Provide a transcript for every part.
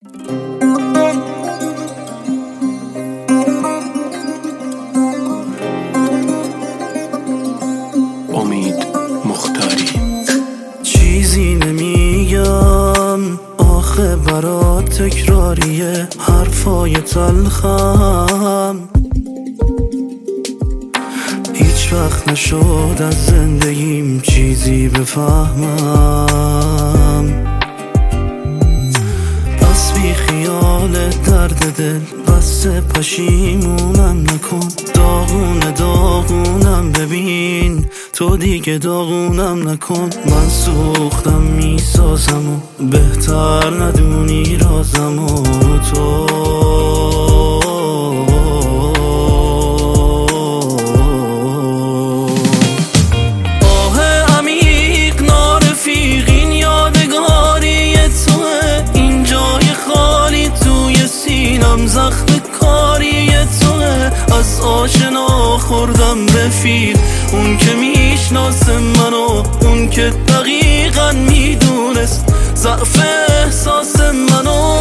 امید مختاری. چیزی نمیگم آخه برات تکراریه حرفای تلخم، هیچ وقت نشد از زندگیم چیزی بفهمم. پس بی خیال درد دل بس پشیمونم نکن، داغونم ببین تو دیگه داغونم نکن. من سوختم میسازم و بهتر ندونی رازم و تو آه عمیق نارفیقین یادگاری توه، این جای خالی توی سینم زخم کاری توه. از آشنا خوردم رفیق، اون که میشناسه منو، اون که دقیقا میدونست ضعف احساس منو.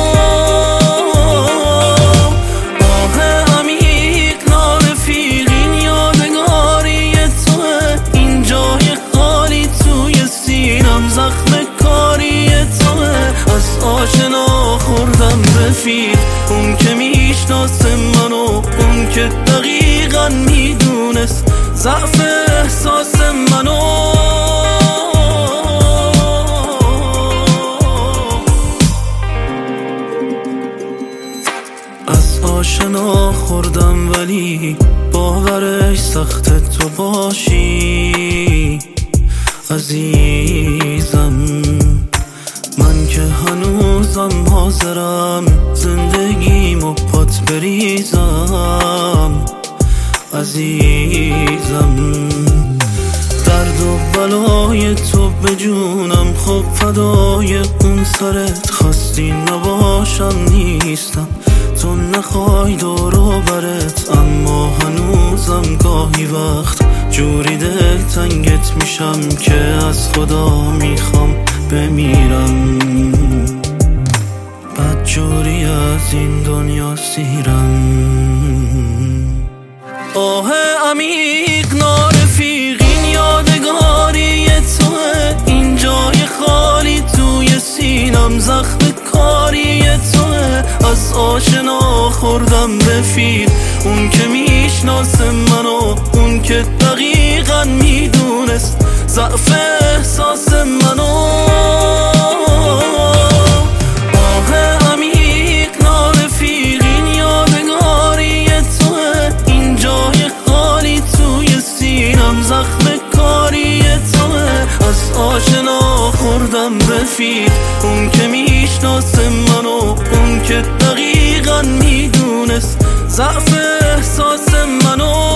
آه عمیق نارفیقین یادگاری توه، این جای خالی توی سینم زخم کاری توه. از آشنا خوردم رفیق، اون که میشناسه منو، اون که دقیقا میدونست ضعف احساس منو. از آشنا خوردم ولی باورش سخته تو باشی عزیزم. من که هنوزم حاضرم زندگیمو پات بریزم عزیزم. درد و بلای تو به جونم، خب فدای اون سرت خواستی نباشم نیستم. تو نخوای دورو برت، اما هنوزم گاهی وقت جوری دل تنگت میشم که از خدا میخوام بمیرم. بد جوری از این دنیا سیرم. آه عمیق نارفیقین یادگاری توه، این جای خالی توی سینم زخم کاری توه. از آشنا خوردم رفیق، اون که میشناسه منو، اون که دقیقا میدونست ضعف احساس منو. آه عمیق نارفیقین یادگاری توه، این جای خالی توی سینم زخم کاری توه. از آشنا خوردم رفیق، اون که میشناسه منو، اون که دقیقا میدونست ضعف احساس منو.